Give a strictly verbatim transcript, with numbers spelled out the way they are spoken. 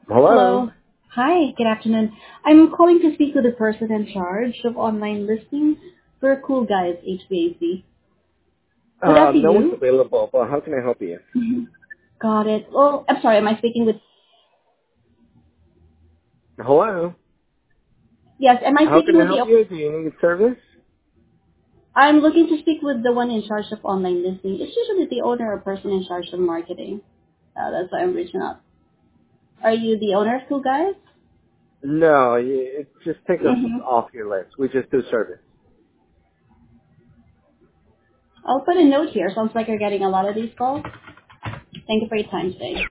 Hello. Hello. Hi, good afternoon. I'm calling to speak with the person in charge of online listings for Cool Guys H V A C. Would that be Um, no one's you? available, but how can I help you? Mhm. Got it. Well, I'm sorry, am I speaking with... Hello. Yes, am I How speaking can I with help the... you? Do you need service? I'm looking to speak with the one in charge of online listing. It's usually the owner or person in charge of marketing. Uh, that's why I'm reaching out. Are you the owner of Cool Guys? No, you, it, just take us Mm-hmm. off your list. We just do service. I'll put a note here. Sounds like you're getting a lot of these calls. Thank you for your time today.